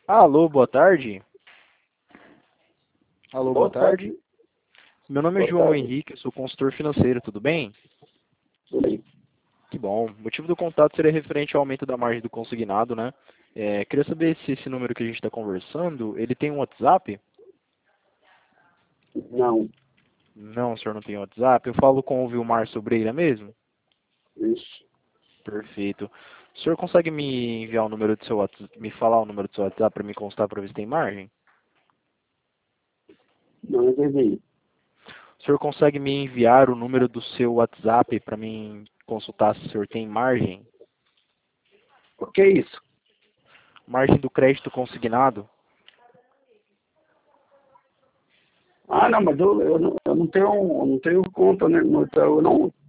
Alô, boa tarde. Alô, boa Boa tarde. tarde. Meu nome é Boa João tarde. Henrique, eu sou consultor financeiro, tudo bem? Tudo bem? Que bom. O motivo do contato seria referente ao aumento da margem do consignado, né? Queria saber se esse número que a gente está conversando, ele tem um WhatsApp? Não. Não, o senhor não tem WhatsApp. Eu falo com o Vilmar Sobreira mesmo? Isso. Perfeito. O senhor consegue me enviar o número do seu WhatsApp, me falar o número do seu WhatsApp para me constar para ver se tem margem? Não entendi. O senhor consegue me enviar o número do seu WhatsApp para mim consultar se o senhor tem margem? O que é isso? Margem do crédito consignado? Ah, não, mas eu não tenho conta, né? Então eu não